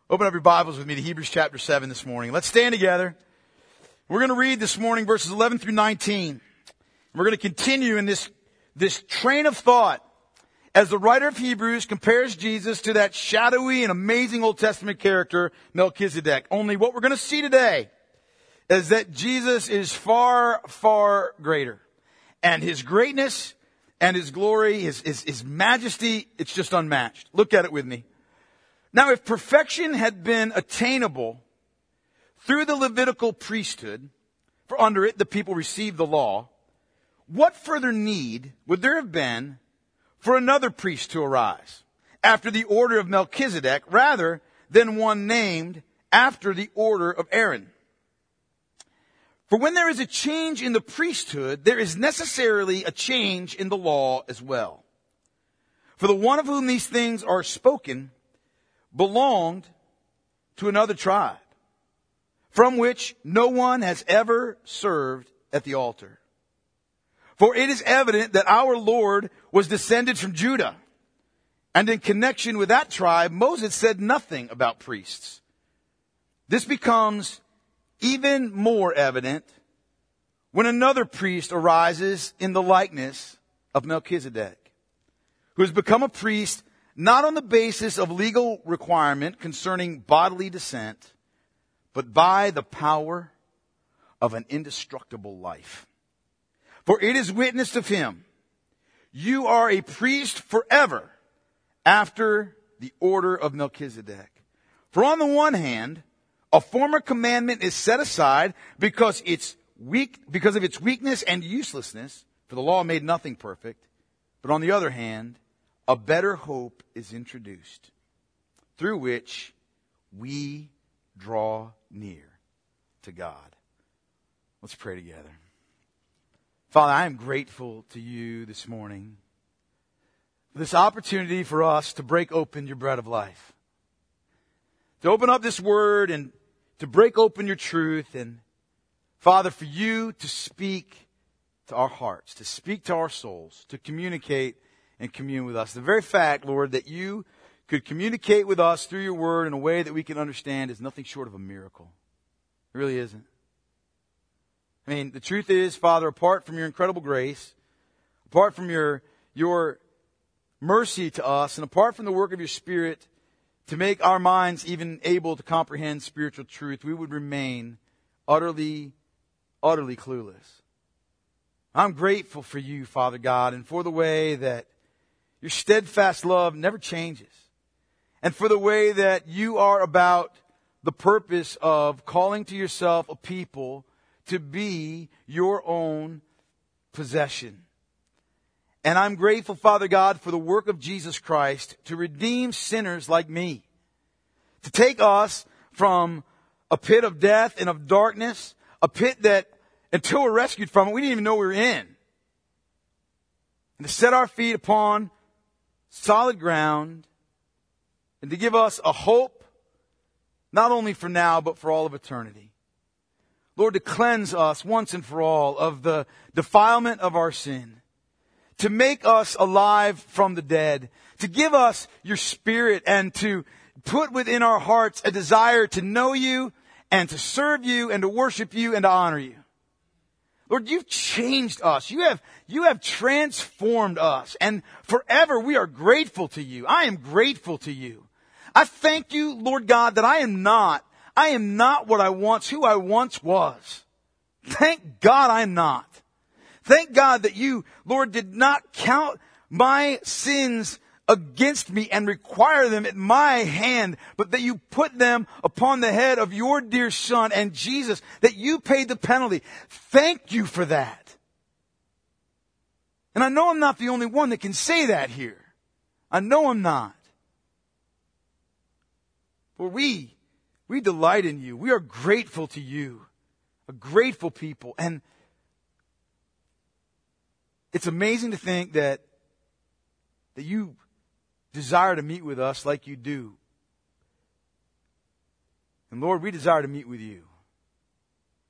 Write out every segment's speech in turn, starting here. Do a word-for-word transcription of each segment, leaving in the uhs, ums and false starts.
Open up your Bibles with me to Hebrews chapter seven this morning. Let's stand together. We're going to read this morning verses eleven through nineteen. We're going to continue in this, this train of thought as the writer of Hebrews compares Jesus to that shadowy and amazing Old Testament character, Melchizedek. Only what we're going to see today is that Jesus is far, far greater. And his greatness and his glory, his, his, his majesty, it's just unmatched. Look at it with me. Now, if perfection had been attainable through the Levitical priesthood, for under it the people received the law, what further need would there have been for another priest to arise after the order of Melchizedek rather than one named after the order of Aaron? For when there is a change in the priesthood, there is necessarily a change in the law as well. For the one of whom these things are spoken belonged to another tribe, from which no one has ever served at the altar. For it is evident that our Lord was descended from Judah, and in connection with that tribe, Moses said nothing about priests. This becomes even more evident when another priest arises in the likeness of Melchizedek, who has become a priest not on the basis of legal requirement concerning bodily descent, but by the power of an indestructible life. For it is witnessed of him, you are a priest forever after the order of Melchizedek. For on the one hand, a former commandment is set aside because it's weak, because of its weakness and uselessness, for the law made nothing perfect. But on the other hand, a better hope is introduced, through which we draw near to God. Let's pray together. Father, I am grateful to you this morning for this opportunity for us to break open your bread of life, to open up this word and to break open your truth, and Father, for you to speak to our hearts, to speak to our souls, to communicate and commune with us. The very fact, Lord, that you could communicate with us through your word in a way that we can understand is nothing short of a miracle. It really isn't. I mean, the truth is, Father, apart from your incredible grace, apart from your, your mercy to us, and apart from the work of your Spirit to make our minds even able to comprehend spiritual truth, we would remain utterly, utterly clueless. I'm grateful for you, Father God, and for the way that your steadfast love never changes, and for the way that you are about the purpose of calling to yourself a people to be your own possession. And I'm grateful, Father God, for the work of Jesus Christ to redeem sinners like me, to take us from a pit of death and of darkness, a pit that until we're rescued from it, we didn't even know we were in, and to set our feet upon solid ground, and to give us a hope, not only for now, but for all of eternity. Lord, to cleanse us once and for all of the defilement of our sin, to make us alive from the dead, to give us your Spirit, and to put within our hearts a desire to know you and to serve you and to worship you and to honor you. Lord, you've changed us. You have, you have transformed us. And forever we are grateful to you. I am grateful to you. I thank you, Lord God, that I am not, I am not what I once, who I once was. Thank God I'm not. Thank God that you, Lord, did not count my sins against me and require them at my hand, but that you put them upon the head of your dear Son and Jesus, that you paid the penalty. Thank you for that. And I know I'm not the only one that can say that here. I know I'm not. For we, we delight in you. We are grateful to you, a grateful people. And it's amazing to think that, that you desire to meet with us like you do. And Lord, we desire to meet with you.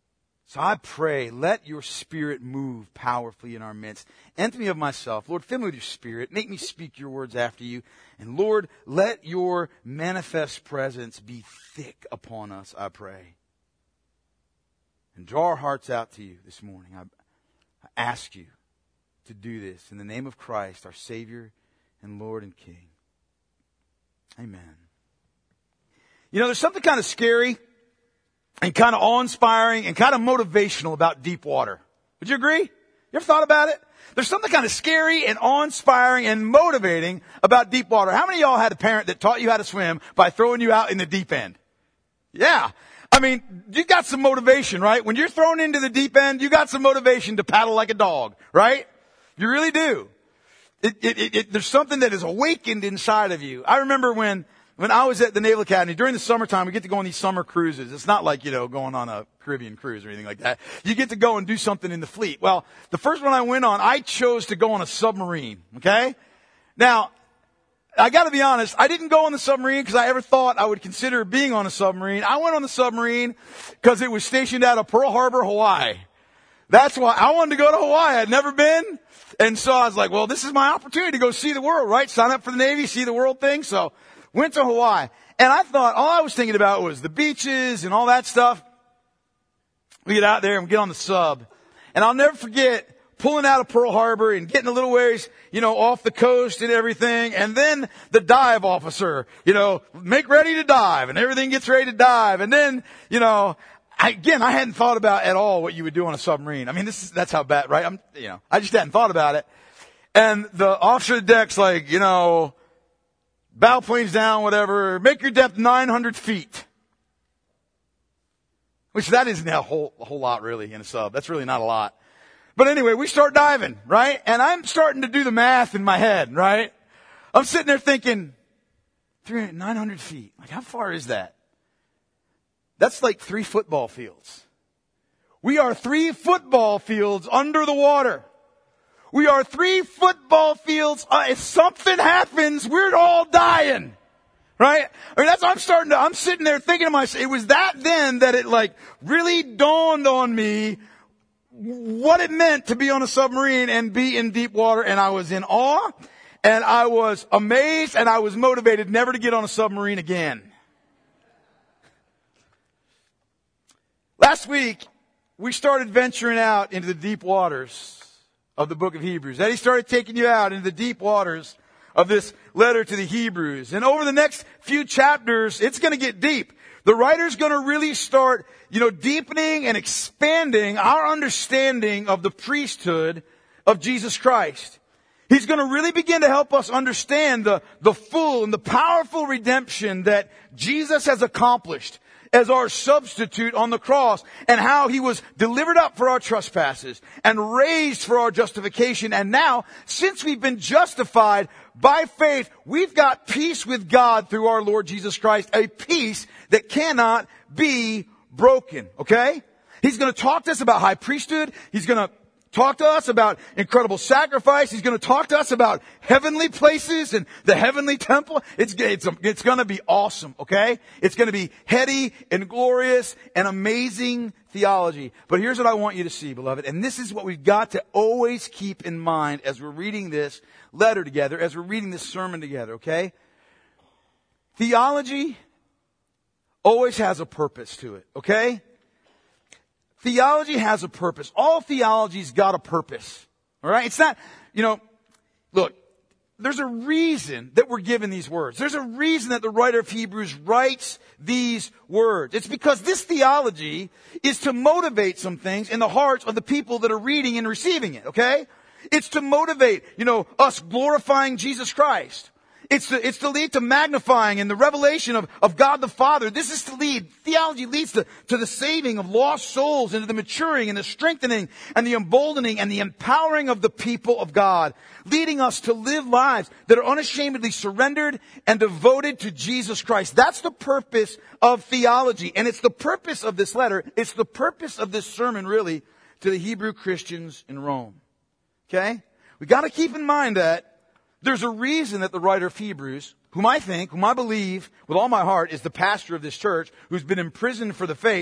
So I pray, let your Spirit move powerfully in our midst. Empty me of myself. Lord, fill me with your Spirit. Make me speak your words after you. And Lord, let your manifest presence be thick upon us, I pray. And draw our hearts out to you this morning. I, I ask you to do this in the name of Christ, our Savior and Lord and King. Amen. You know, there's something kind of scary and kind of awe-inspiring and kind of motivational about deep water. Would you agree? You ever thought about it? There's something kind of scary and awe-inspiring and motivating about deep water. How many of y'all had a parent that taught you how to swim by throwing you out in the deep end? Yeah. I mean, you got some motivation, right? When you're thrown into the deep end, you got some motivation to paddle like a dog, right? You really do. It, it, it, it, there's something that is awakened inside of you. I remember when When I was at the Naval Academy, during the summertime, we get to go on these summer cruises. It's not like, you know, going on a Caribbean cruise or anything like that. You get to go and do something in the fleet. Well, the first one I went on, I chose to go on a submarine, okay? Now, I gotta be honest, I didn't go on the submarine because I ever thought I would consider being on a submarine. I went on the submarine because it was stationed out of Pearl Harbor, Hawaii. That's why I wanted to go to Hawaii. I'd never been. And so I was like, well, this is my opportunity to go see the world, right? Sign up for the Navy, see the world thing. So, went to Hawaii, and I thought, all I was thinking about was the beaches and all that stuff. We get out there and we get on the sub, and I'll never forget pulling out of Pearl Harbor and getting a little ways, you know, off the coast and everything, and then the dive officer, you know, make ready to dive, and everything gets ready to dive, and then, you know, I, again, I hadn't thought about at all what you would do on a submarine. I mean, this is, that's how bad, right? I'm, you know, I just hadn't thought about it. And the officer of the deck's like, you know, bow planes down, whatever. Make your depth nine hundred feet. Which that isn't a whole, a whole lot really in a sub. That's really not a lot. But anyway, we start diving, right? And I'm starting to do the math in my head, right? I'm sitting there thinking, nine hundred feet. Like, how far is that? That's like three football fields. We are three football fields under the water. We are three football fields. Uh, if something happens, we're all dying. Right? I mean, that's what I'm starting to, I'm sitting there thinking to myself, it was that then that it like really dawned on me what it meant to be on a submarine and be in deep water. And I was in awe and I was amazed and I was motivated never to get on a submarine again. Last week, we started venturing out into the deep waters of the book of Hebrews. Eddie started taking you out into the deep waters of this letter to the Hebrews. And over the next few chapters, it's going to get deep. The writer's going to really start, you know, deepening and expanding our understanding of the priesthood of Jesus Christ. He's going to really begin to help us understand the, the full and the powerful redemption that Jesus has accomplished as our substitute on the cross, and how he was delivered up for our trespasses and raised for our justification. And now, since we've been justified by faith, we've got peace with God through our Lord Jesus Christ, a peace that cannot be broken. Okay? He's going to talk to us about high priesthood. He's going to talk to us about incredible sacrifice. He's going to talk to us about heavenly places and the heavenly temple. It's, it's, it's going to be awesome, okay? It's going to be heady and glorious and amazing theology. But here's what I want you to see, beloved. And this is what we've got to always keep in mind as we're reading this letter together, as we're reading this sermon together, okay? Theology always has a purpose to it, okay? Theology has a purpose. All theology's got a purpose. All right? It's not, you know, look, there's a reason that we're given these words. There's a reason that the writer of Hebrews writes these words. It's because this theology is to motivate some things in the hearts of the people that are reading and receiving it, okay? It's to motivate, you know, us glorifying Jesus Christ. It's to, it's to lead to magnifying and the revelation of, of God the Father. This is to lead, theology leads to, to the saving of lost souls and to the maturing and the strengthening and the emboldening and the empowering of the people of God, leading us to live lives that are unashamedly surrendered and devoted to Jesus Christ. That's the purpose of theology. And it's the purpose of this letter. It's the purpose of this sermon, really, to the Hebrew Christians in Rome. Okay? We got to keep in mind that there's a reason that the writer of Hebrews, whom I think, whom I believe with all my heart is the pastor of this church, who's been imprisoned for the faith,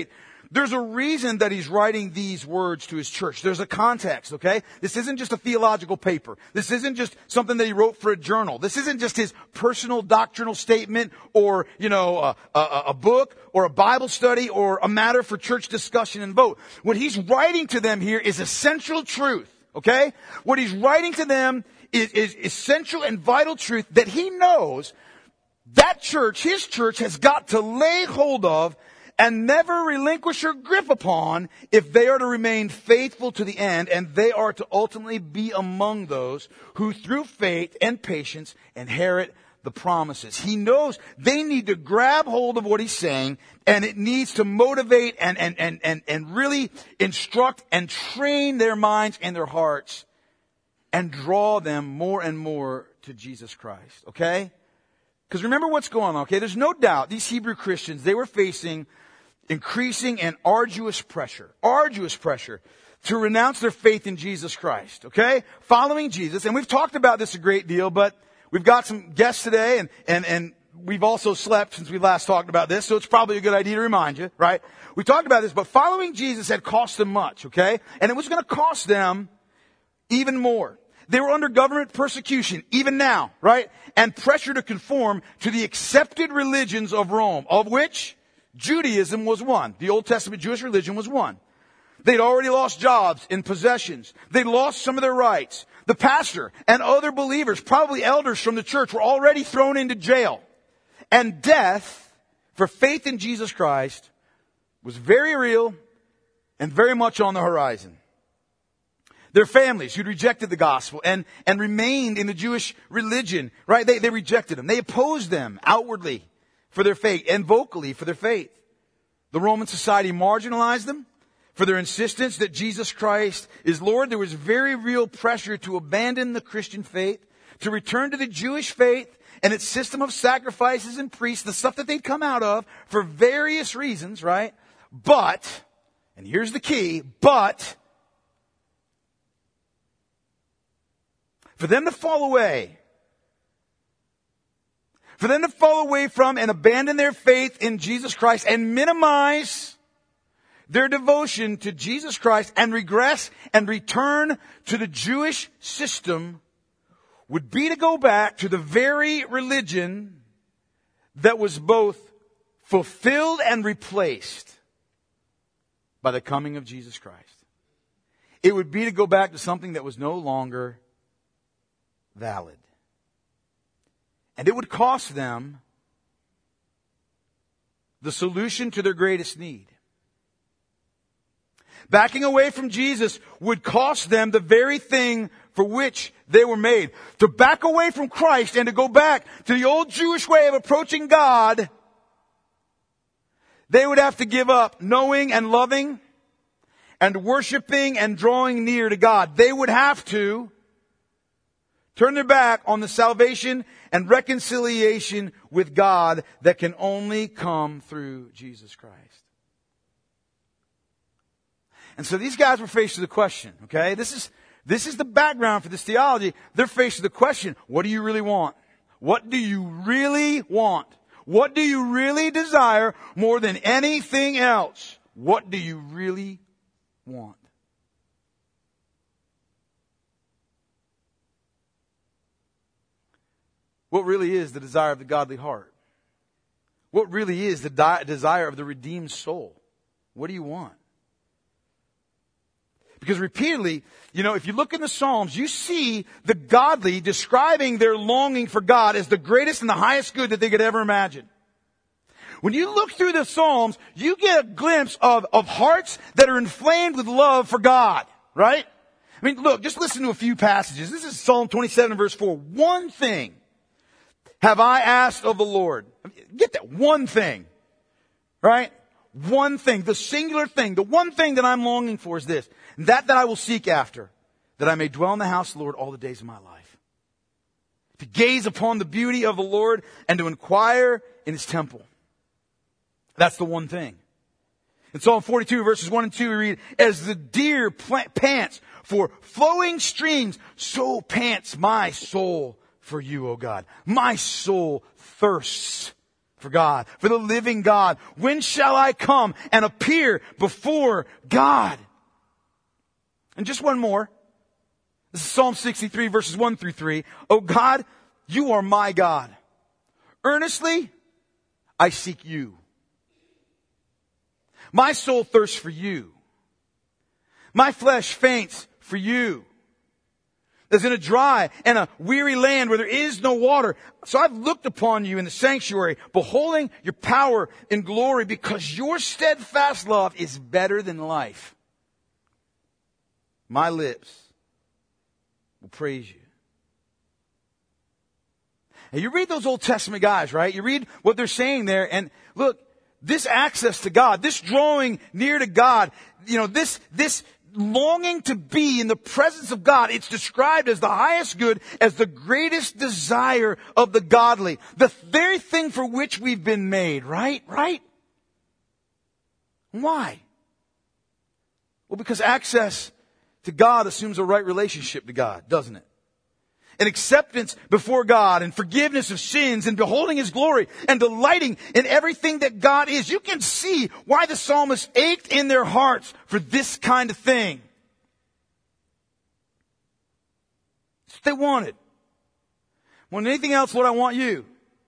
There's a reason that he's writing these words to his church. There's a context, okay? This isn't just a theological paper. This isn't just something that he wrote for a journal. This isn't just his personal doctrinal statement or, you know, a, a, a book or a Bible study or a matter for church discussion and vote. What he's writing to them here is essential truth, okay? What he's writing to them is, is essential and vital truth that he knows that church, his church, has got to lay hold of and never relinquish or grip upon if they are to remain faithful to the end, and they are to ultimately be among those who through faith and patience inherit the promises. He knows they need to grab hold of what he's saying, and it needs to motivate and, and, and, and, and really instruct and train their minds and their hearts and draw them more and more to Jesus Christ. Okay? Because remember what's going on, okay? There's no doubt these Hebrew Christians, they were facing increasing and arduous pressure, arduous pressure to renounce their faith in Jesus Christ, okay? Following Jesus. And we've talked about this a great deal, but we've got some guests today and, and, and we've also slept since we last talked about this, so it's probably a good idea to remind you, right? We talked about this, but following Jesus had cost them much, okay? And it was going to cost them even more. They were under government persecution, even now, right? And pressure to conform to the accepted religions of Rome, of which Judaism was one. The Old Testament Jewish religion was one. They'd already lost jobs and possessions. They'd lost some of their rights. The pastor and other believers, probably elders from the church, were already thrown into jail. And death for faith in Jesus Christ was very real and very much on the horizon. Their families who'd rejected the gospel and, and remained in the Jewish religion, right? They, they rejected them. They opposed them outwardly for their faith and vocally for their faith. The Roman society marginalized them for their insistence that Jesus Christ is Lord. There was very real pressure to abandon the Christian faith, to return to the Jewish faith and its system of sacrifices and priests, the stuff that they'd come out of for various reasons, right? But, and here's the key, but for them to fall away, for them to fall away from and abandon their faith in Jesus Christ and minimize their devotion to Jesus Christ and regress and return to the Jewish system would be to go back to the very religion that was both fulfilled and replaced by the coming of Jesus Christ. It would be to go back to something that was no longer valid. And it would cost them the solution to their greatest need. Backing away from Jesus would cost them the very thing for which they were made. To back away from Christ and to go back to the old Jewish way of approaching God, they would have to give up knowing and loving and worshiping and drawing near to God. They would have to turn their back on the salvation and reconciliation with God that can only come through Jesus Christ. And so these guys were faced with the question, okay? This is, this is the background for this theology. They're faced with the question, what do you really want? What do you really want? What do you really desire more than anything else? What do you really want? What really is the desire of the godly heart? What really is the di- desire of the redeemed soul? What do you want? Because repeatedly, you know, if you look in the Psalms, you see the godly describing their longing for God as the greatest and the highest good that they could ever imagine. When you look through the Psalms, you get a glimpse of, of hearts that are inflamed with love for God, right? I mean, look, just listen to a few passages. This is Psalm twenty-seven verse four. One thing have I asked of the Lord. Get that one thing, right? One thing, the singular thing, the one thing that I'm longing for is this. That that I will seek after, that I may dwell in the house of the Lord all the days of my life. To gaze upon the beauty of the Lord and to inquire in His temple. That's the one thing. In Psalm forty-two verses one and two we read, as the deer pants for flowing streams, so pants my soul for you, O God. My soul thirsts for God, for the living God. When shall I come and appear before God? And just one more. This is Psalm sixty-three, verses one through three. O God, you are my God. Earnestly, I seek you. My soul thirsts for you. My flesh faints for you. As in a dry and a weary land where there is no water. So I've looked upon you in the sanctuary, beholding your power and glory, because your steadfast love is better than life. My lips will praise you. And you read those Old Testament guys, right? You read what they're saying there, and look, this access to God, this drawing near to God, you know, this, this longing to be in the presence of God, it's described as the highest good, as the greatest desire of the godly. The very thing for which we've been made, right? Right? Why? Well, because access to God assumes a right relationship to God, doesn't it? An acceptance before God and forgiveness of sins and beholding His glory and delighting in everything that God is. You can see why the psalmist ached in their hearts for this kind of thing. It's what they wanted. More than anything else, Lord, I want you.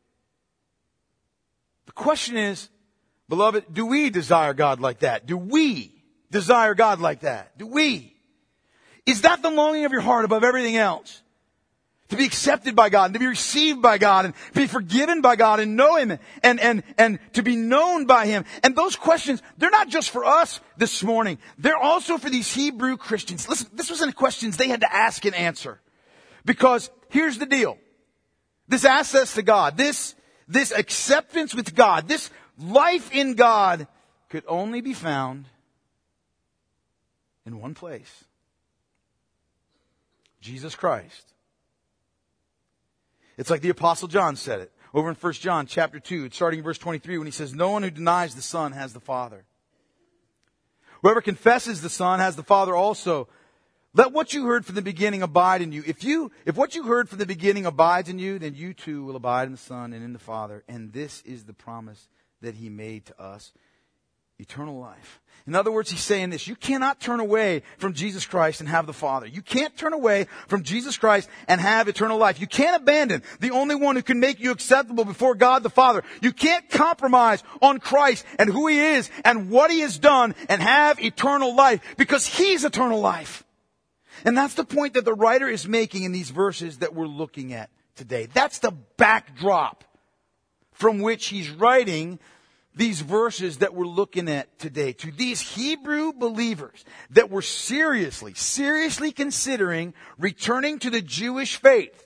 The question is, beloved, do we desire God like that? Do we desire God like that? Do we? Is that the longing of your heart above everything else? To be accepted by God, and to be received by God, and to be forgiven by God, and know Him, and, and, and to be known by Him. And those questions, they're not just for us this morning. They're also for these Hebrew Christians. Listen, this wasn't questions they had to ask and answer. Because here's the deal. This access to God, this, this acceptance with God, this life in God could only be found in one place. Jesus Christ. It's like the Apostle John said it over in First John chapter two, starting in verse twenty-three, when he says, no one who denies the Son has the Father. Whoever confesses the Son has the Father also. Let what you heard from the beginning abide in you. If you, if what you heard from the beginning abides in you, then you too will abide in the Son and in the Father. And this is the promise that He made to us, eternal life. In other words, He's saying this: you cannot turn away from Jesus Christ and have the Father. You can't turn away from Jesus Christ and have eternal life. You can't abandon the only one who can make you acceptable before God the Father. You can't compromise on Christ and who He is and what He has done and have eternal life, because He's eternal life. And that's the point that the writer is making in these verses that we're looking at today. That's the backdrop from which he's writing these verses that we're looking at today, to these Hebrew believers that were seriously, seriously considering returning to the Jewish faith,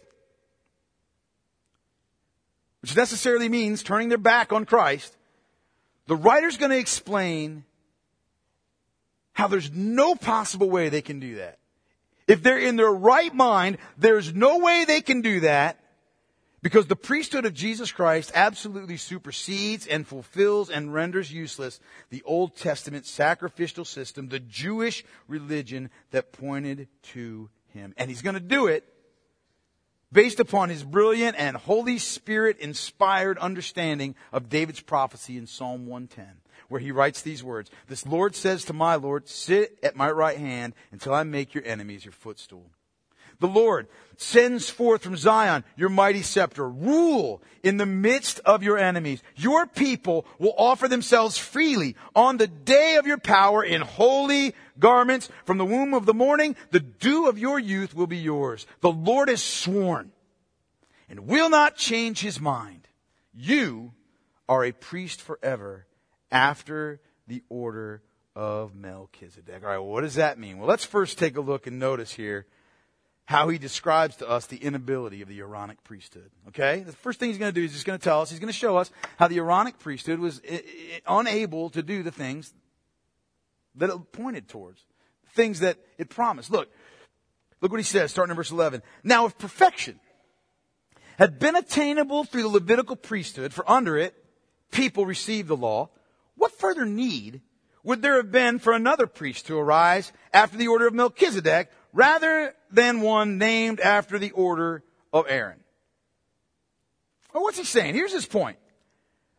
which necessarily means turning their back on Christ. The writer's going to explain how there's no possible way they can do that. If they're in their right mind, there's no way they can do that, because the priesthood of Jesus Christ absolutely supersedes and fulfills and renders useless the Old Testament sacrificial system, the Jewish religion that pointed to Him. And He's going to do it based upon His brilliant and Holy Spirit-inspired understanding of David's prophecy in Psalm one ten, where he writes these words: "This Lord says to my Lord, sit at my right hand until I make your enemies your footstool. The Lord sends forth from Zion your mighty scepter. Rule in the midst of your enemies. Your people will offer themselves freely on the day of your power in holy garments. From the womb of the morning, the dew of your youth will be yours. The Lord has sworn and will not change His mind. You are a priest forever after the order of Melchizedek." All right, well, what does that mean? Well, let's first take a look and notice here how he describes to us the inability of the Aaronic priesthood. Okay? The first thing he's going to do is he's going to tell us, he's going to show us how the Aaronic priesthood was I- I- unable to do the things that it pointed towards, things that it promised. Look, look what he says, starting in verse eleven. "Now, if perfection had been attainable through the Levitical priesthood, for under it people received the law, what further need would there have been for another priest to arise after the order of Melchizedek, rather than one named after the order of Aaron?" Well, what's he saying? Here's his point.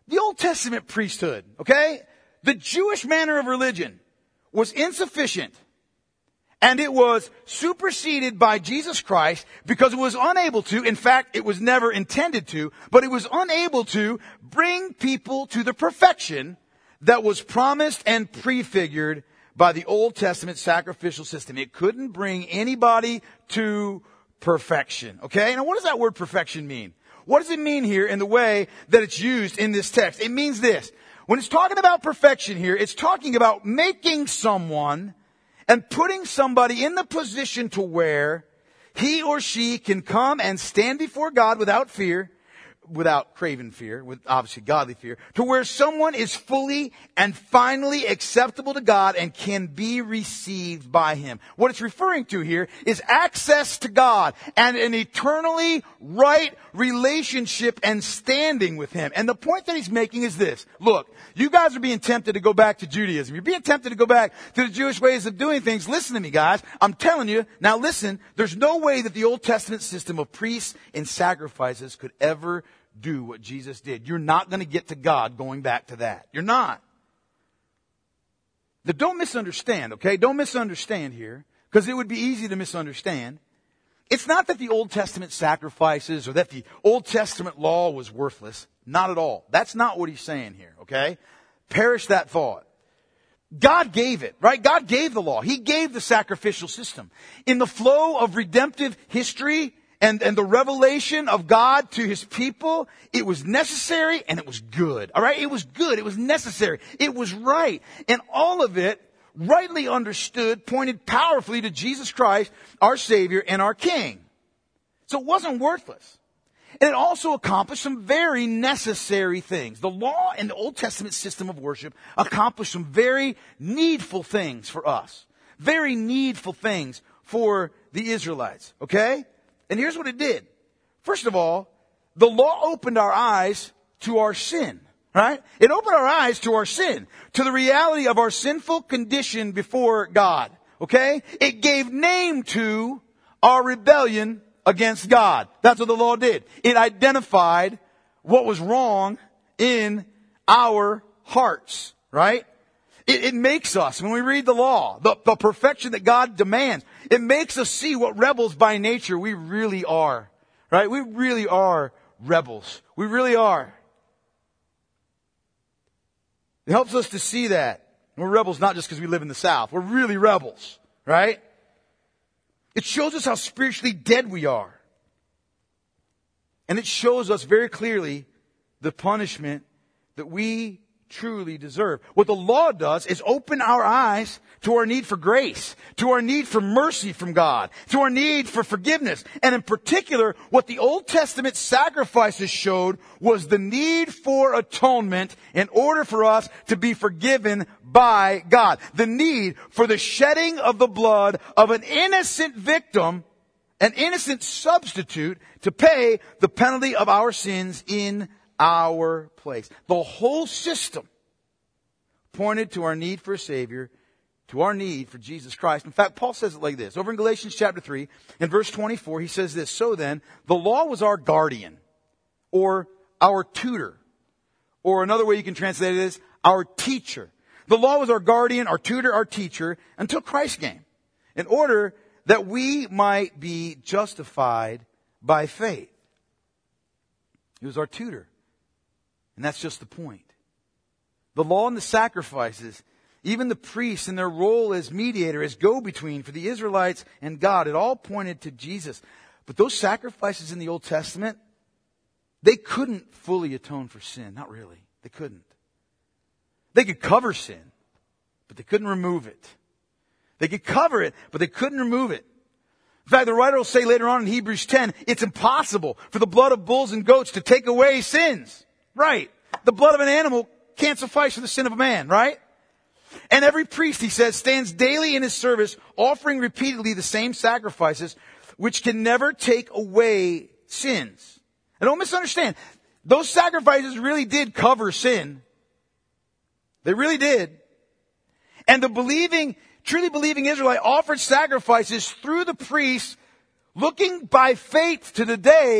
the Old Testament priesthood, okay? The Jewish manner of religion was insufficient. And it was superseded by Jesus Christ because it was unable to, in fact, it was never intended to, but it was unable to bring people to the perfection that was promised and prefigured by the Old Testament sacrificial system. It couldn't bring anybody to perfection. Okay? Now what does that word perfection mean? What does it mean here in the way that it's used in this text? It means this. When it's talking about perfection here, it's talking about making someone and putting somebody in the position to where he or she can come and stand before God without fear, without craven fear, with obviously godly fear, to where someone is fully and finally acceptable to God and can be received by Him. What it's referring to here is access to God and an eternally right relationship and standing with Him. And the point that he's making is this. Look, you guys are being tempted to go back to Judaism. You're being tempted to go back to the Jewish ways of doing things. Listen to me, guys. I'm telling you, now listen, there's no way that the Old Testament system of priests and sacrifices could ever do what Jesus did. You're not going to get to God going back to that. You're not. But don't misunderstand, okay? Don't misunderstand here, because it would be easy to misunderstand. It's not that the Old Testament sacrifices or that the Old Testament law was worthless. Not at all. That's not what he's saying here, okay? Perish that thought. God gave it, right? God gave the law. He gave the sacrificial system. In the flow of redemptive history and, and the revelation of God to His people, it was necessary and it was good, all right? It was good. It was necessary. It was right. And all of it, rightly understood, pointed powerfully to Jesus Christ, our Savior and our King. So it wasn't worthless. And it also accomplished some very necessary things. The law and the Old Testament system of worship accomplished some very needful things for us. Very needful things for the Israelites. Okay? And here's what it did. First of all, the law opened our eyes to our sin. Right? It opened our eyes to our sin. To the reality of our sinful condition before God. Okay? It gave name to our rebellion against God. That's what the law did. It identified what was wrong in our hearts, right? It, it makes us, when we read the law, the, the perfection that God demands, it makes us see what rebels by nature we really are, right? We really are rebels. We really are. It helps us to see that. We're rebels not just because we live in the South. We're really rebels, right? It shows us how spiritually dead we are. And it shows us very clearly the punishment that we truly deserve. What the law does is open our eyes to our need for grace, to our need for mercy from God, to our need for forgiveness. And in particular, what the Old Testament sacrifices showed was the need for atonement in order for us to be forgiven by God. The need for the shedding of the blood of an innocent victim, an innocent substitute, to pay the penalty of our sins in our place. The whole system pointed to our need for a Savior, to our need for Jesus Christ. In fact, Paul says it like this. Over in Galatians chapter three, in verse twenty-four, he says this, "So then, the law was our guardian, or our tutor." Or another way you can translate it is, our teacher. The law was our guardian, our tutor, our teacher, until Christ came, in order that we might be justified by faith. He was our tutor. And that's just the point. The law and the sacrifices, even the priests and their role as mediator, as go-between for the Israelites and God, it all pointed to Jesus. But those sacrifices in the Old Testament, they couldn't fully atone for sin. Not really. They couldn't. They could cover sin, but they couldn't remove it. They could cover it, but they couldn't remove it. In fact, the writer will say later on in Hebrews ten, it's impossible for the blood of bulls and goats to take away sins. Right. The blood of an animal can't suffice for the sin of a man, right? And every priest, he says, stands daily in his service, offering repeatedly the same sacrifices, which can never take away sins. And don't misunderstand. Those sacrifices really did cover sin. They really did. And the believing, truly believing Israelite offered sacrifices through the priests, looking by faith to the day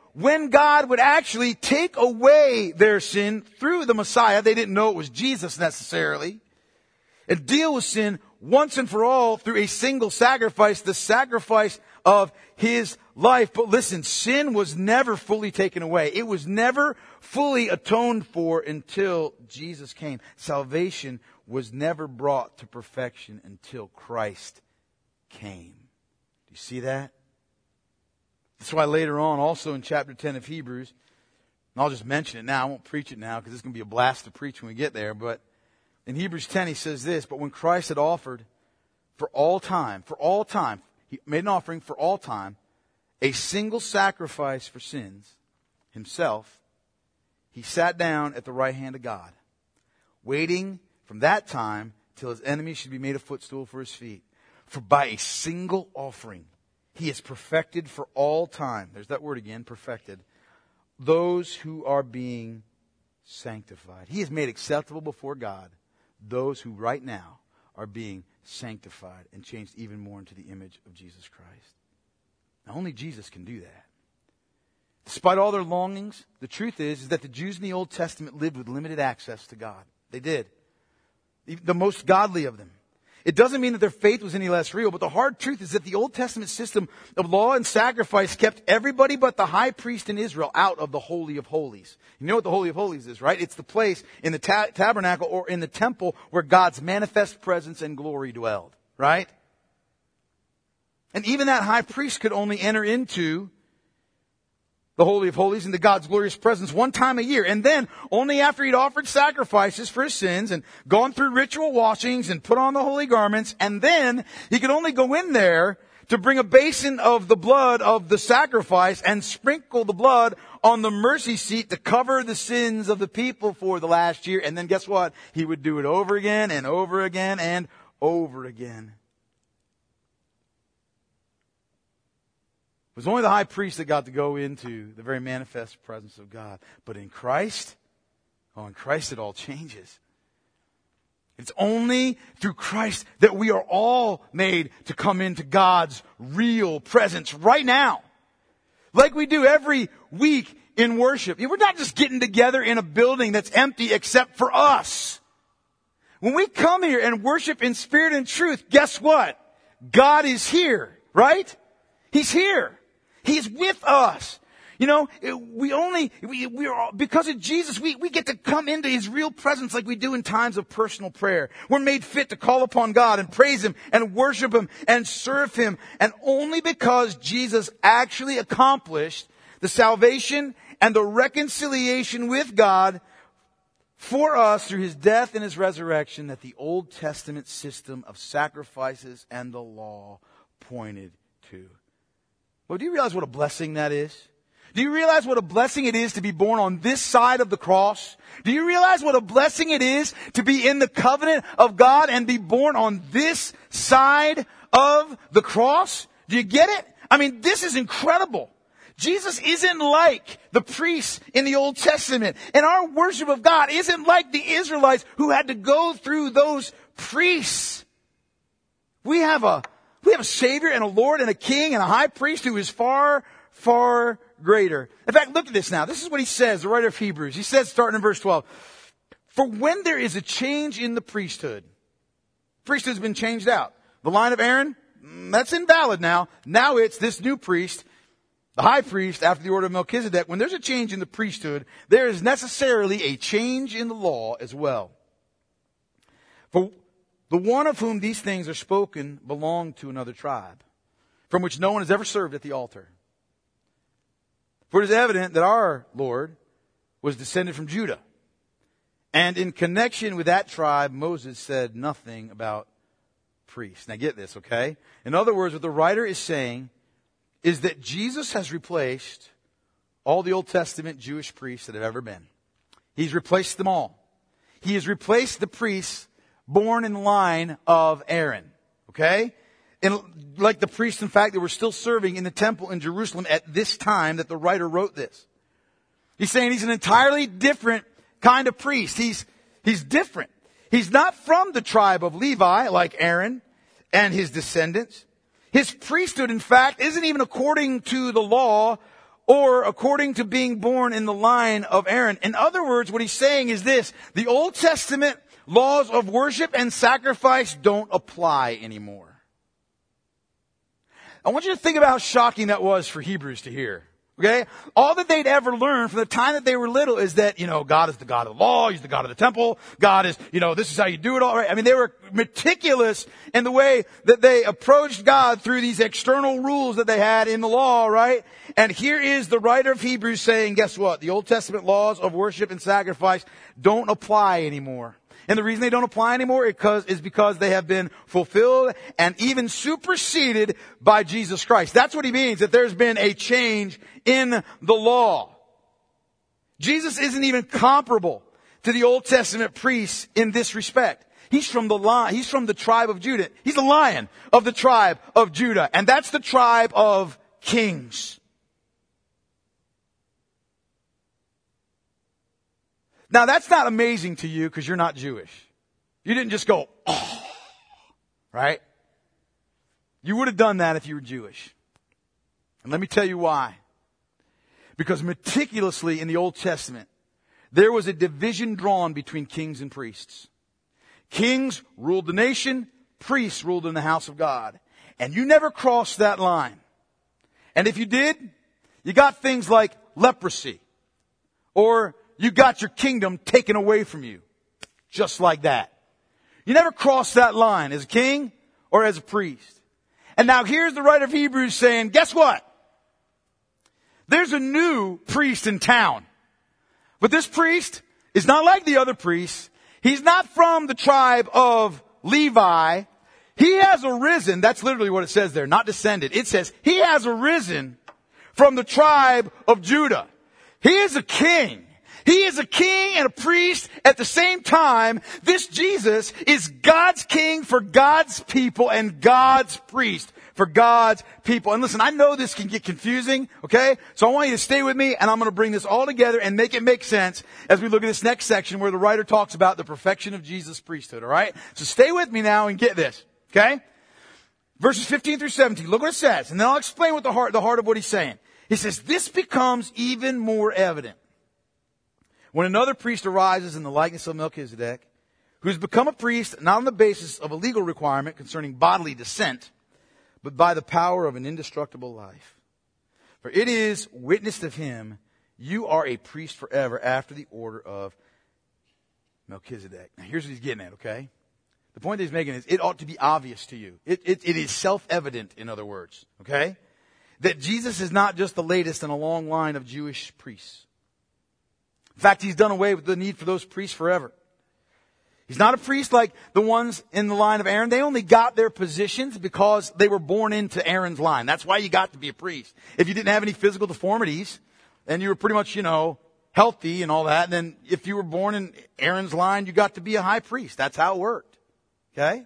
when God would actually take away their sin through the Messiah, they didn't know it was Jesus necessarily, and deal with sin once and for all through a single sacrifice, the sacrifice of his life. But listen, sin was never fully taken away. It was never fully atoned for until Jesus came. Salvation was never brought to perfection until Christ came. Do you see that? That's why later on, also in chapter ten of Hebrews, and I'll just mention it now, I won't preach it now because it's going to be a blast to preach when we get there, but in Hebrews ten he says this, but when Christ had offered for all time, for all time, he made an offering for all time, a single sacrifice for sins, himself, he sat down at the right hand of God, waiting from that time till his enemies should be made a footstool for his feet. For by a single offering, he is perfected for all time. There's that word again, perfected. Those who are being sanctified. He has made acceptable before God those who right now are being sanctified and changed even more into the image of Jesus Christ. Now, only Jesus can do that. Despite all their longings, the truth is, is that the Jews in the Old Testament lived with limited access to God. They did. The most godly of them. It doesn't mean that their faith was any less real, but the hard truth is that the Old Testament system of law and sacrifice kept everybody but the high priest in Israel out of the Holy of Holies. You know what the Holy of Holies is, right? It's the place in the ta- tabernacle or in the temple where God's manifest presence and glory dwelled, right? And even that high priest could only enter into the Holy of Holies into God's glorious presence one time a year. And then only after he'd offered sacrifices for his sins and gone through ritual washings and put on the holy garments. And then he could only go in there to bring a basin of the blood of the sacrifice and sprinkle the blood on the mercy seat to cover the sins of the people for the last year. And then guess what? He would do it over again and over again and over again. It was only the high priest that got to go into the very manifest presence of God. But in Christ, oh, in Christ it all changes. It's only through Christ that we are all made to come into God's real presence right now. Like we do every week in worship. We're not just getting together in a building that's empty except for us. When we come here and worship in spirit and truth, guess what? God is here, right? He's here. He's with us. You know, we only, we, we are, because of Jesus, we, we get to come into His real presence like we do in times of personal prayer. We're made fit to call upon God and praise Him and worship Him and serve Him. And only because Jesus actually accomplished the salvation and the reconciliation with God for us through His death and His resurrection that the Old Testament system of sacrifices and the law pointed to. Well, do you realize what a blessing that is? Do you realize what a blessing it is to be born on this side of the cross? Do you realize what a blessing it is to be in the covenant of God and be born on this side of the cross? Do you get it? I mean, this is incredible. Jesus isn't like the priests in the Old Testament. And our worship of God isn't like the Israelites who had to go through those priests. We have a We have a Savior and a Lord and a King and a High Priest who is far, far greater. In fact, look at this now. This is what he says, the writer of Hebrews. He says, starting in verse twelve, for when there is a change in the priesthood, priesthood's been changed out. The line of Aaron, that's invalid now. Now it's this new priest, the high priest after the order of Melchizedek. When there's a change in the priesthood, there is necessarily a change in the law as well. For the one of whom these things are spoken belonged to another tribe, from which no one has ever served at the altar. For it is evident that our Lord was descended from Judah. And in connection with that tribe, Moses said nothing about priests. Now get this, okay? In other words, what the writer is saying is that Jesus has replaced all the Old Testament Jewish priests that have ever been. He's replaced them all. He has replaced the priests born in the line of Aaron. Okay? And like the priests, in fact, that were still serving in the temple in Jerusalem at this time that the writer wrote this. He's saying he's an entirely different kind of priest. He's, he's different. He's not from the tribe of Levi like Aaron and his descendants. His priesthood, in fact, isn't even according to the law or according to being born in the line of Aaron. In other words, what he's saying is this: the Old Testament laws of worship and sacrifice don't apply anymore. I want you to think about how shocking that was for Hebrews to hear. Okay? All that they'd ever learned from the time that they were little is that, you know, God is the God of the law. He's the God of the temple. God is, you know, this is how you do it all right. I mean, they were meticulous in the way that they approached God through these external rules that they had in the law, right? And here is the writer of Hebrews saying, guess what? The Old Testament laws of worship and sacrifice don't apply anymore. And the reason they don't apply anymore is because they have been fulfilled and even superseded by Jesus Christ. That's what he means, that there's been a change in the law. Jesus isn't even comparable to the Old Testament priests in this respect. He's from the line, he's from the tribe of Judah. He's the lion of the tribe of Judah. And that's the tribe of kings. Now that's not amazing to you because you're not Jewish. You didn't just go, oh, right? You would have done that if you were Jewish. And let me tell you why. Because meticulously in the Old Testament, there was a division drawn between kings and priests. Kings ruled the nation, priests ruled in the house of God. And you never crossed that line. And if you did, you got things like leprosy, or you got your kingdom taken away from you. Just like that. You never crossed that line as a king or as a priest. And now here's the writer of Hebrews saying, guess what? There's a new priest in town. But this priest is not like the other priests. He's not from the tribe of Levi. He has arisen. That's literally what it says there, not descended. It says he has arisen from the tribe of Judah. He is a king. He is a king and a priest at the same time. This Jesus is God's king for God's people and God's priest for God's people. And listen, I know this can get confusing, okay? So I want you to stay with me, and I'm going to bring this all together and make it make sense as we look at this next section where the writer talks about the perfection of Jesus' priesthood, all right? So stay with me now and get this, okay? Verses fifteen through seventeen, look what it says, and then I'll explain what the heart, the heart of what he's saying. He says, this becomes even more evident when another priest arises in the likeness of Melchizedek, who's become a priest not on the basis of a legal requirement concerning bodily descent, but by the power of an indestructible life. For it is witnessed of him, you are a priest forever after the order of Melchizedek. Now here's what he's getting at, okay? The point that he's making is it ought to be obvious to you. It, it, it is self-evident, in other words, okay? That Jesus is not just the latest in a long line of Jewish priests. In fact, he's done away with the need for those priests forever. He's not a priest like the ones in the line of Aaron. They only got their positions because they were born into Aaron's line. That's why you got to be a priest. If you didn't have any physical deformities, and you were pretty much, you know, healthy and all that, then if you were born in Aaron's line, you got to be a high priest. That's how it worked. Okay?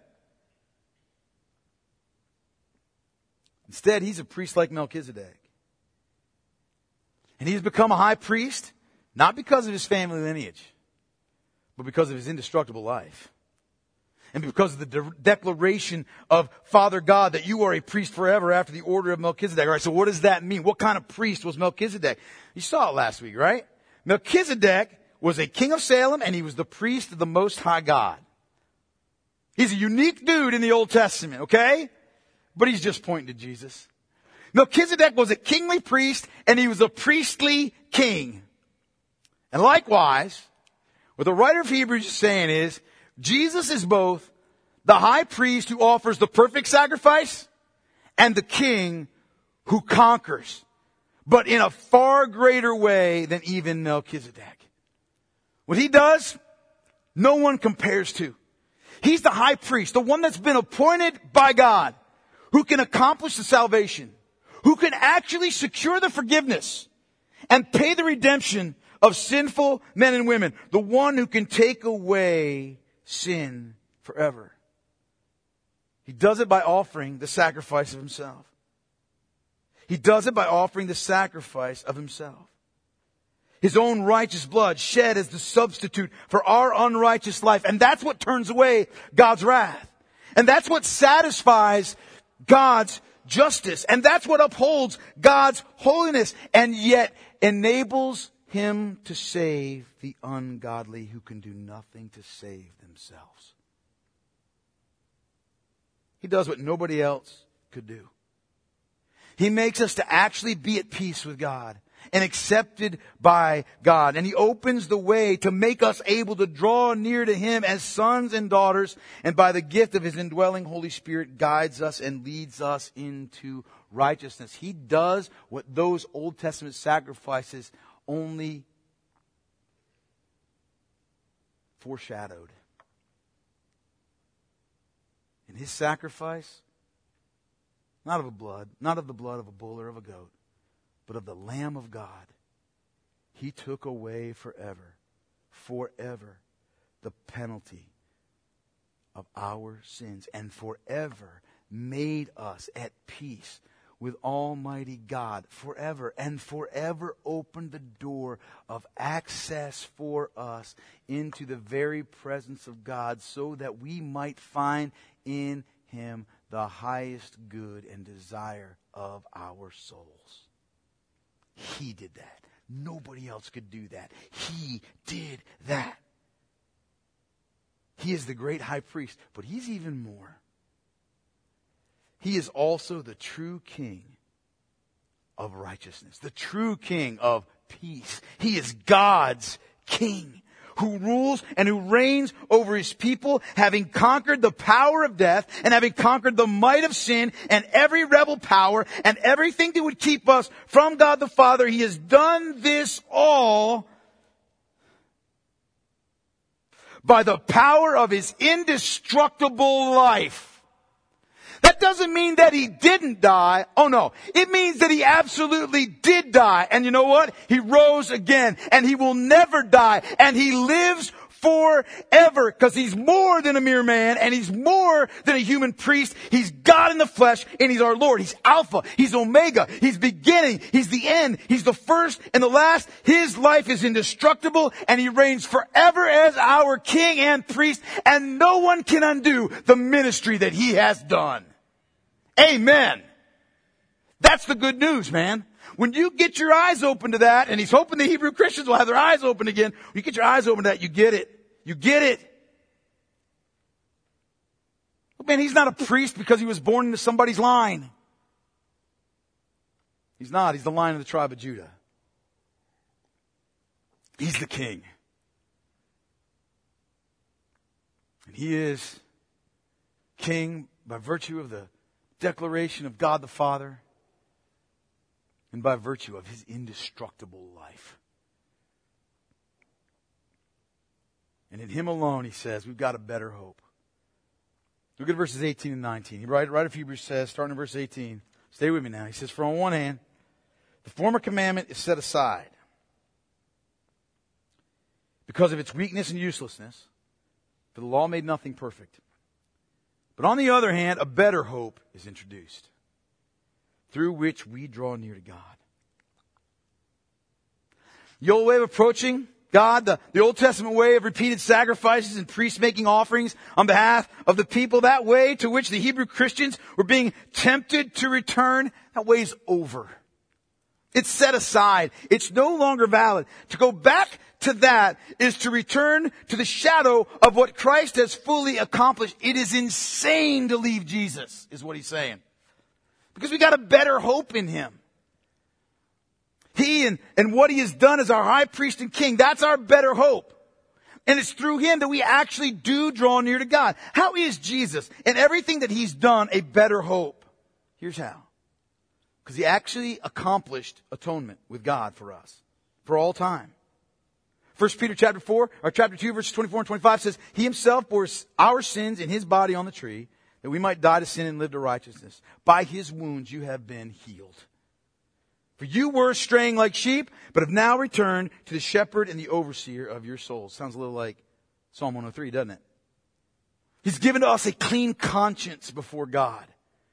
Instead, he's a priest like Melchizedek. And he's become a high priest not because of his family lineage, but because of his indestructible life. And because of the de- declaration of Father God that you are a priest forever after the order of Melchizedek. All right, so what does that mean? What kind of priest was Melchizedek? You saw it last week, right? Melchizedek was a king of Salem, and he was the priest of the Most High God. He's a unique dude in the Old Testament, okay? But he's just pointing to Jesus. Melchizedek was a kingly priest, and he was a priestly king. And likewise, what the writer of Hebrews is saying is, Jesus is both the high priest who offers the perfect sacrifice and the king who conquers, but in a far greater way than even Melchizedek. What he does, no one compares to. He's the high priest, the one that's been appointed by God, who can accomplish the salvation, who can actually secure the forgiveness and pay the redemption of sinful men and women, the one who can take away sin forever. He does it by offering the sacrifice of himself. He does it by offering the sacrifice of himself. His own righteous blood shed as the substitute for our unrighteous life. And that's what turns away God's wrath. And that's what satisfies God's justice. And that's what upholds God's holiness and yet enables him to save the ungodly who can do nothing to save themselves. He does what nobody else could do. He makes us to actually be at peace with God and accepted by God. And he opens the way to make us able to draw near to him as sons and daughters, and by the gift of his indwelling Holy Spirit guides us and leads us into righteousness. He does what those Old Testament sacrifices only foreshadowed. In his sacrifice, not of a blood, not of the blood of a bull or of a goat, but of the Lamb of God, he took away forever, forever, the penalty of our sins, and forever made us at peace with Almighty God, forever, and forever opened the door of access for us into the very presence of God, so that we might find in him the highest good and desire of our souls. He did that. Nobody else could do that. He did that. He is the great high priest, but he's even more. He is also the true king of righteousness, the true king of peace. He is God's king, who rules and who reigns over his people, having conquered the power of death and having conquered the might of sin and every rebel power and everything that would keep us from God the Father. He has done this all by the power of his indestructible life. That doesn't mean that he didn't die. Oh no. It means that he absolutely did die. And you know what? He rose again. And he will never die. And he lives forever. Because he's more than a mere man. And he's more than a human priest. He's God in the flesh. And he's our Lord. He's Alpha. He's Omega. He's beginning. He's the end. He's the first and the last. His life is indestructible. And he reigns forever as our King and priest. And no one can undo the ministry that he has done. Amen. That's the good news, man. When you get your eyes open to that, and he's hoping the Hebrew Christians will have their eyes open again. When you get your eyes open to that, you get it. You get it. Well, man, he's not a priest because he was born into somebody's line. He's not. He's the line of the tribe of Judah. He's the king. And he is king by virtue of the declaration of God the Father and by virtue of his indestructible life. And in him alone, he says, we've got a better hope. Look at verses eighteen and nineteen. He right, right of Hebrews says, starting in verse eighteen, stay with me now. He says, for on one hand, the former commandment is set aside because of its weakness and uselessness, for the law made nothing perfect. But on the other hand, a better hope is introduced, through which we draw near to God. The old way of approaching God, the, the Old Testament way of repeated sacrifices and priests making offerings on behalf of the people, that way to which the Hebrew Christians were being tempted to return, that way is over. It's set aside. It's no longer valid. To go back to that is to return to the shadow of what Christ has fully accomplished. It is insane to leave Jesus, is what he's saying. Because we got a better hope in him. He and, and what he has done as our high priest and king, that's our better hope. And it's through him that we actually do draw near to God. How is Jesus and everything that he's done a better hope? Here's how. Because he actually accomplished atonement with God for us, for all time. First Peter chapter four, or chapter two, verses twenty-four and twenty-five says, he himself bore our sins in his body on the tree, that we might die to sin and live to righteousness. By his wounds you have been healed. For you were straying like sheep, but have now returned to the shepherd and the overseer of your souls. Sounds a little like Psalm one oh three, doesn't it? He's given to us a clean conscience before God.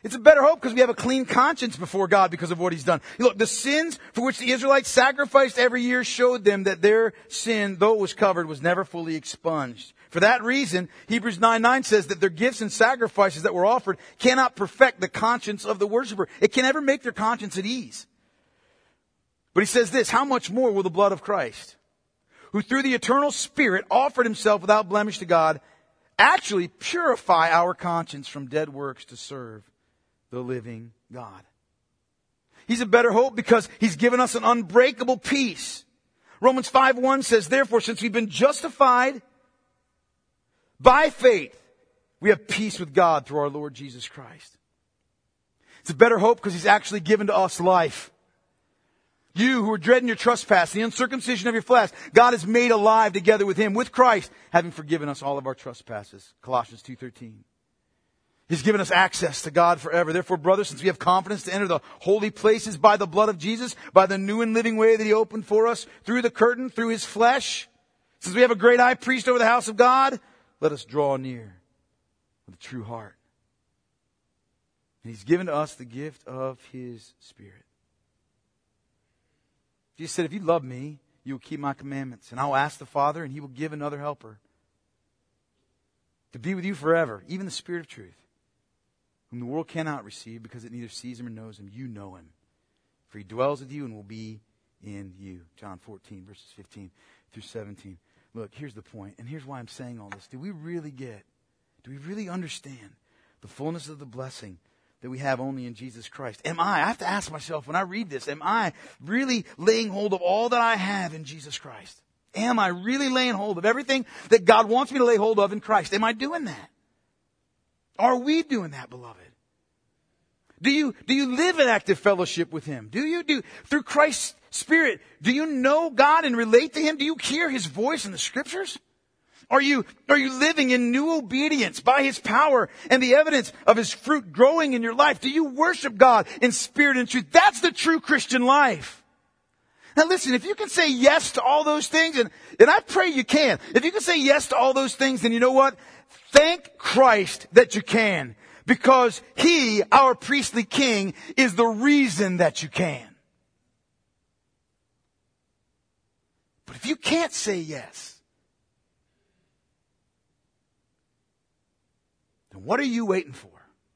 It's a better hope because we have a clean conscience before God because of what He's done. Look, the sins for which the Israelites sacrificed every year showed them that their sin, though it was covered, was never fully expunged. For that reason, Hebrews nine nine says that their gifts and sacrifices that were offered cannot perfect the conscience of the worshiper. It can never make their conscience at ease. But he says this, how much more will the blood of Christ, who through the eternal Spirit offered Himself without blemish to God, actually purify our conscience from dead works to serve the living God. He's a better hope because He's given us an unbreakable peace. Romans five one says, therefore, since we've been justified by faith, we have peace with God through our Lord Jesus Christ. It's a better hope because He's actually given to us life. You who are dreading your trespass, the uncircumcision of your flesh, God is made alive together with Him, with Christ, having forgiven us all of our trespasses. Colossians two thirteen. He's given us access to God forever. Therefore, brothers, since we have confidence to enter the holy places by the blood of Jesus, by the new and living way that He opened for us, through the curtain, through His flesh, since we have a great high priest over the house of God, let us draw near with a true heart. And He's given to us the gift of His Spirit. Jesus said, if you love me, you will keep my commandments. And I will ask the Father, and He will give another helper to be with you forever, even the Spirit of truth, whom the world cannot receive because it neither sees Him or knows Him. You know Him, for He dwells with you and will be in you. John fourteen, verses fifteen through seventeen. Look, here's the point, and here's why I'm saying all this. Do we really get, do we really understand the fullness of the blessing that we have only in Jesus Christ? Am I, I have to ask myself when I read this, am I really laying hold of all that I have in Jesus Christ? Am I really laying hold of everything that God wants me to lay hold of in Christ? Am I doing that? Are we doing that, beloved? Do you, do you live in active fellowship with Him? Do you do, through Christ's Spirit, do you know God and relate to Him? Do you hear His voice in the Scriptures? Are you, are you living in new obedience by His power and the evidence of His fruit growing in your life? Do you worship God in spirit and truth? That's the true Christian life. Now listen, if you can say yes to all those things, and, and I pray you can. If you can say yes to all those things, then you know what? Thank Christ that you can. Because He, our priestly King, is the reason that you can. But if you can't say yes, then what are you waiting for?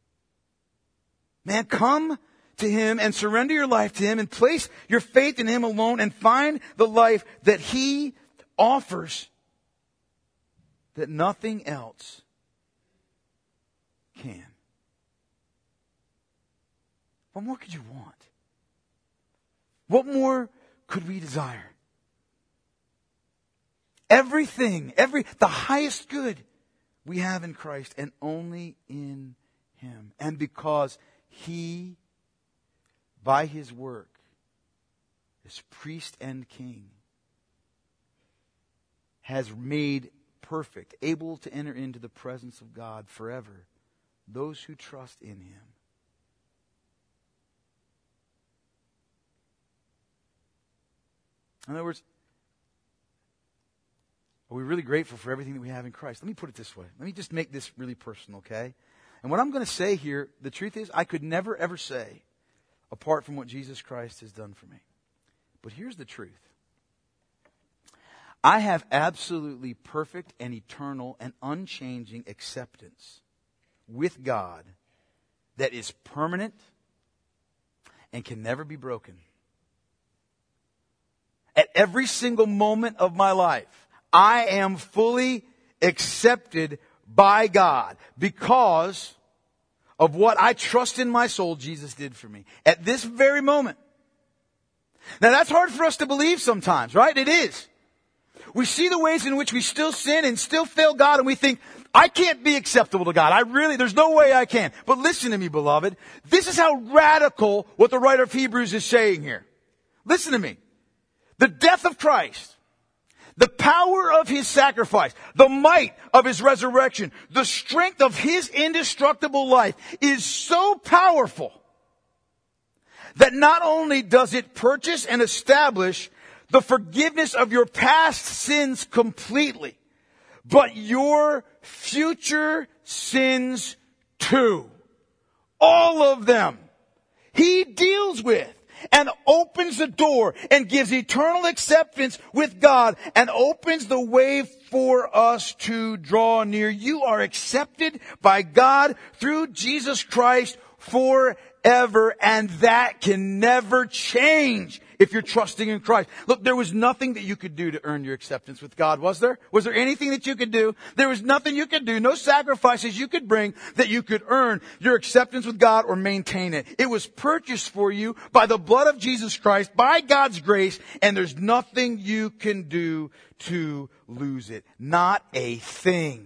Man, come to Him and surrender your life to Him and place your faith in Him alone and find the life that He offers that nothing else can. What more could you want? What more could we desire? Everything, every, the highest good we have in Christ and only in Him. And because He, by His work, as priest and king, has made perfect, able to enter into the presence of God forever, those who trust in Him. In other words, are we really grateful for everything that we have in Christ? Let me put it this way. Let me just make this really personal, okay? And what I'm going to say here, the truth is, I could never ever say apart from what Jesus Christ has done for me. But here's the truth. I have absolutely perfect and eternal and unchanging acceptance with God that is permanent and can never be broken. At every single moment of my life, I am fully accepted by God because of what I trust in my soul Jesus did for me. At this very moment. Now that's hard for us to believe sometimes, right? It is. We see the ways in which we still sin and still fail God, and we think, I can't be acceptable to God. I really, there's no way I can. But listen to me, beloved. This is how radical what the writer of Hebrews is saying here. Listen to me. The death of Christ, the power of His sacrifice, the might of His resurrection, the strength of His indestructible life is so powerful that not only does it purchase and establish the forgiveness of your past sins completely, but your future sins too. all of them, He deals with and opens the door and gives eternal acceptance with God and opens the way for us to draw near. You are accepted by God through Jesus Christ forever, and that can never change if you're trusting in Christ. Look, there was nothing that you could do to earn your acceptance with God, was there? Was there anything that you could do? There was nothing you could do, no sacrifices you could bring that you could earn your acceptance with God or maintain it. It was purchased for you by the blood of Jesus Christ, by God's grace, and there's nothing you can do to lose it. Not a thing.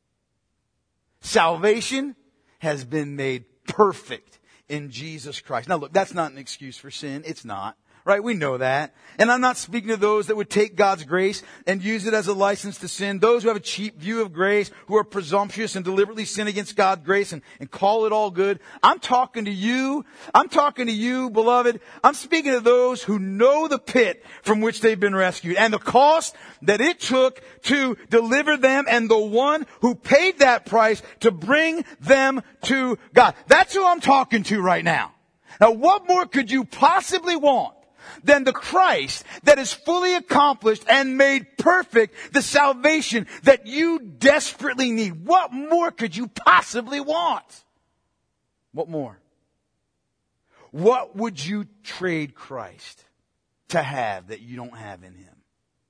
Salvation has been made perfect in Jesus Christ. Now look, that's not an excuse for sin. It's not. Right? We know that. And I'm not speaking to those that would take God's grace and use it as a license to sin. Those who have a cheap view of grace, who are presumptuous and deliberately sin against God's grace and, and call it all good. I'm talking to you. I'm talking to you, beloved. I'm speaking to those who know the pit from which they've been rescued and the cost that it took to deliver them and the one who paid that price to bring them to God. That's who I'm talking to right now. Now, what more could you possibly want than the Christ that is fully accomplished and made perfect the salvation that you desperately need? What more could you possibly want? What more? What would you trade Christ to have that you don't have in Him?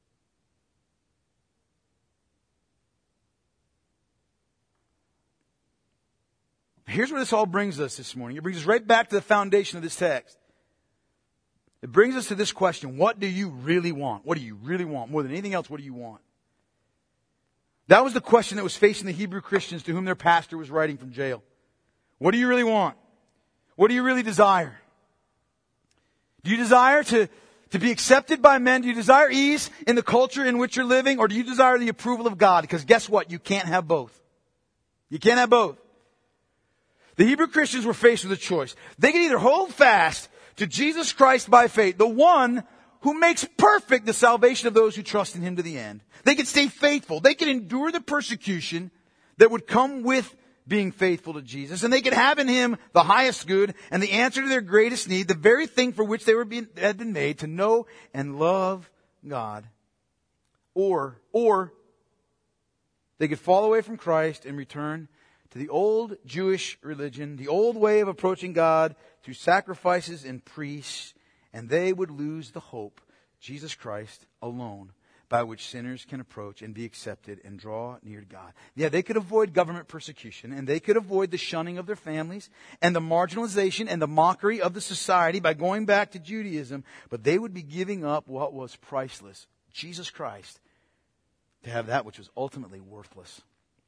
Here's where this all brings us this morning. It brings us right back to the foundation of this text. It brings us to this question. What do you really want? What do you really want? More than anything else, what do you want? That was the question that was facing the Hebrew Christians to whom their pastor was writing from jail. What do you really want? What do you really desire? Do you desire to, to be accepted by men? Do you desire ease in the culture in which you're living? Or do you desire the approval of God? Because guess what? You can't have both. You can't have both. The Hebrew Christians were faced with a choice. They could either hold fast to Jesus Christ by faith, the one who makes perfect the salvation of those who trust in Him to the end. They could stay faithful. They could endure the persecution that would come with being faithful to Jesus. And they could have in Him the highest good and the answer to their greatest need, the very thing for which they were being, had been made, to know and love God. Or, or they could fall away from Christ and return to the old Jewish religion, the old way of approaching God through sacrifices and priests, and they would lose the hope, Jesus Christ alone, by which sinners can approach and be accepted and draw near to God. Yeah, they could avoid government persecution, and they could avoid the shunning of their families and the marginalization and the mockery of the society by going back to Judaism, but they would be giving up what was priceless, Jesus Christ, to have that which was ultimately worthless.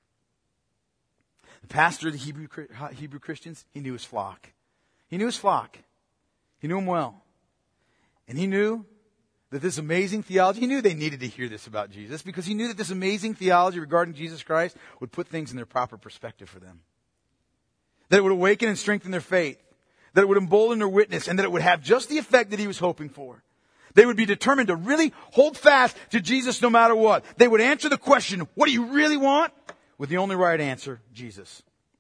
The pastor of the Hebrew, Hebrew Christians, he knew his flock. He knew his flock. He knew them well. And he knew that this amazing theology, he knew they needed to hear this about Jesus because he knew that this amazing theology regarding Jesus Christ would put things in their proper perspective for them. That it would awaken and strengthen their faith. That it would embolden their witness and that it would have just the effect that he was hoping for. They would be determined to really hold fast to Jesus no matter what. They would answer the question, what do you really want? With the only right answer, Jesus.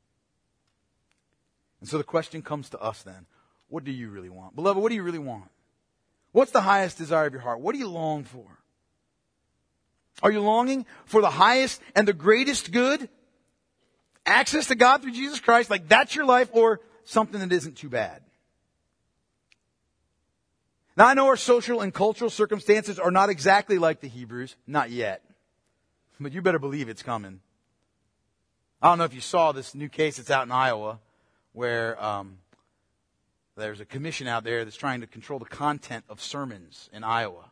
And so the question comes to us then. What do you really want? Beloved, what do you really want? What's the highest desire of your heart? What do you long for? Are you longing for the highest and the greatest good? Access to God through Jesus Christ, like that's your life, or something that isn't too bad? Now I know our social and cultural circumstances are not exactly like the Hebrews. Not yet. But you better believe it's coming. I don't know if you saw this new case that's out in Iowa where um, there's a commission out there that's trying to control the content of sermons in Iowa.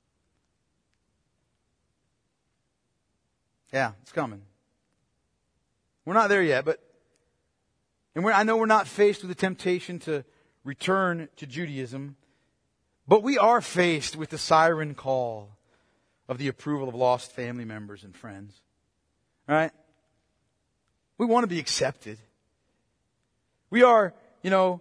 Yeah, it's coming. We're not there yet, but and we're, I know we're not faced with the temptation to return to Judaism, but we are faced with the siren call of the approval of lost family members and friends. All right? We want to be accepted. We are, you know,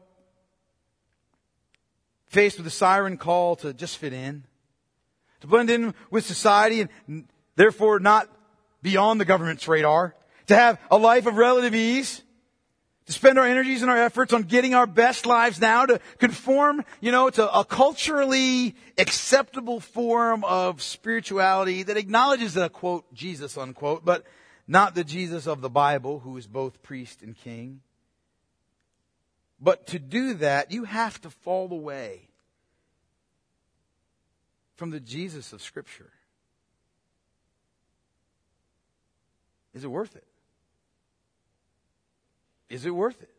faced with the siren call to just fit in, to blend in with society and therefore not be on the government's radar, to have a life of relative ease. To spend our energies and our efforts on getting our best lives now, to conform, you know, to a culturally acceptable form of spirituality that acknowledges the, quote, Jesus, unquote, but not the Jesus of the Bible, who is both priest and king. But to do that, you have to fall away from the Jesus of Scripture. Is it worth it? Is it worth it?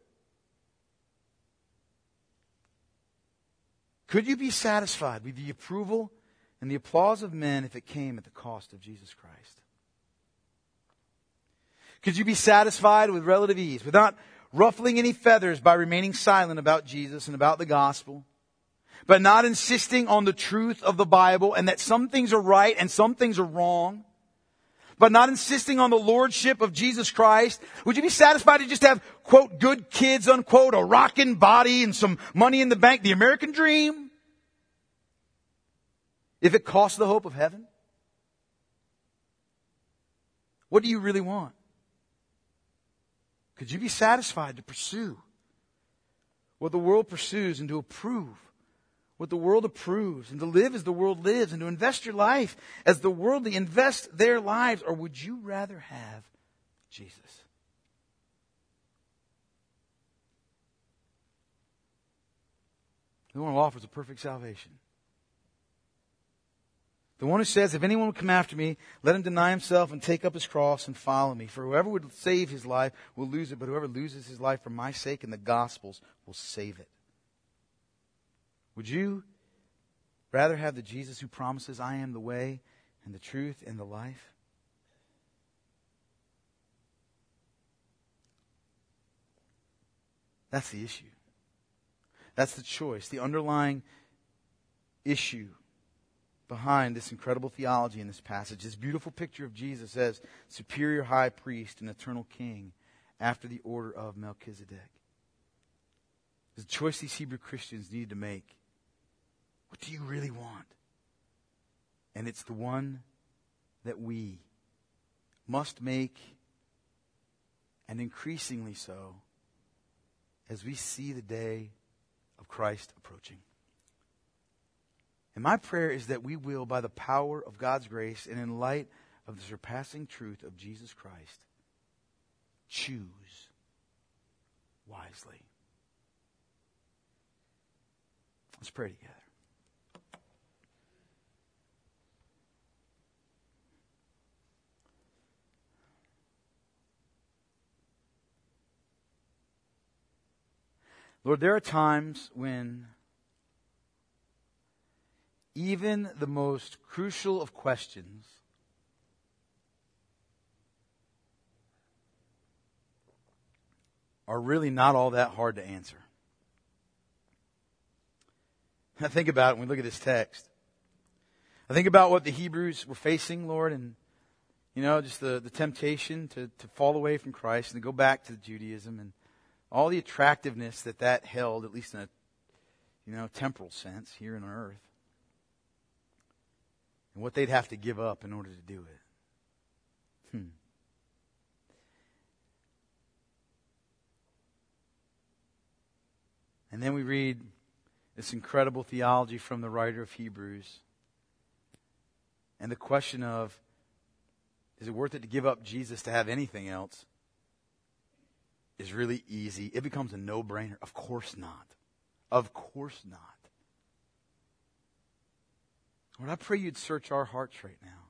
Could you be satisfied with the approval and the applause of men if it came at the cost of Jesus Christ? Could you be satisfied with relative ease, without ruffling any feathers by remaining silent about Jesus and about the gospel, but not insisting on the truth of the Bible and that some things are right and some things are wrong, but not insisting on the lordship of Jesus Christ? Would you be satisfied to just have, quote, good kids, unquote, a rockin' body and some money in the bank, the American dream, if it costs the hope of heaven? What do you really want? Could you be satisfied to pursue what the world pursues and to approve what the world approves and to live as the world lives and to invest your life as the worldly invest their lives? Or would you rather have Jesus? The one who offers a perfect salvation. The one who says, if anyone will come after me, let him deny himself and take up his cross and follow me. For whoever would save his life will lose it, but whoever loses his life for my sake and the gospel's will save it. Would you rather have the Jesus who promises, I am the way and the truth and the life? That's the issue. That's the choice, the underlying issue behind this incredible theology in this passage. This beautiful picture of Jesus as superior high priest and eternal king after the order of Melchizedek. It's a choice these Hebrew Christians need to make. What do you really want? And it's the one that we must make, and increasingly so, as we see the day of Christ approaching. And my prayer is that we will, by the power of God's grace and in light of the surpassing truth of Jesus Christ, choose wisely. Let's pray together. Lord, there are times when even the most crucial of questions are really not all that hard to answer. I think about it when we look at this text. I think about what the Hebrews were facing, Lord, and, you know, just the, the temptation to, to fall away from Christ and to go back to Judaism and all the attractiveness that that held, at least in a, you know, temporal sense here on earth. And what they'd have to give up in order to do it. Hmm. And then we read this incredible theology from the writer of Hebrews. And the question of, is it worth it to give up Jesus to have anything else, is really easy. It becomes a no-brainer. Of course not. Of course not. Lord, I pray you'd search our hearts right now.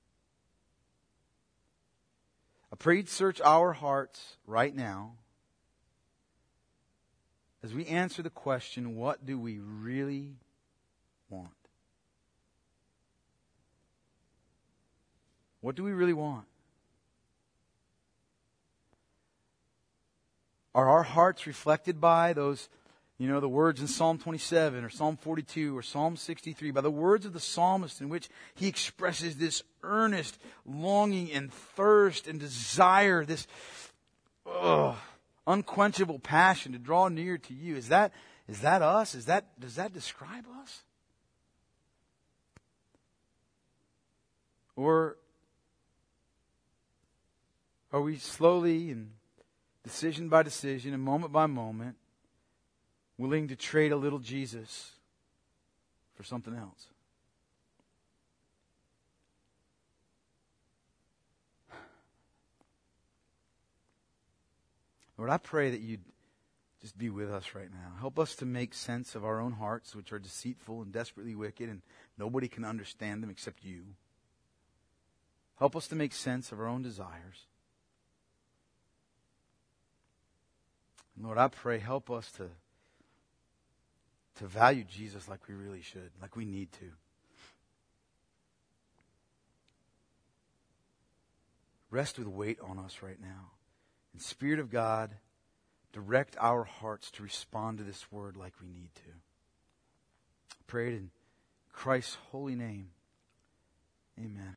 I pray you'd search our hearts right now as we answer the question, what do we really want? What do we really want? Are our hearts reflected by those, you know, the words in Psalm twenty-seven or Psalm forty-two or Psalm sixty-three, by the words of the psalmist in which he expresses this earnest longing and thirst and desire, this ugh, unquenchable passion to draw near to you? Is that is that us? Is that does that describe us? Or are we slowly and decision by decision and moment by moment, willing to trade a little Jesus for something else. Lord, I pray that you'd just be with us right now. Help us to make sense of our own hearts, which are deceitful and desperately wicked, and nobody can understand them except you. Help us to make sense of our own desires. And Lord, I pray, help us to, to value Jesus like we really should, like we need to. Rest with weight on us right now. And Spirit of God, direct our hearts to respond to this word like we need to. I pray it in Christ's holy name. Amen.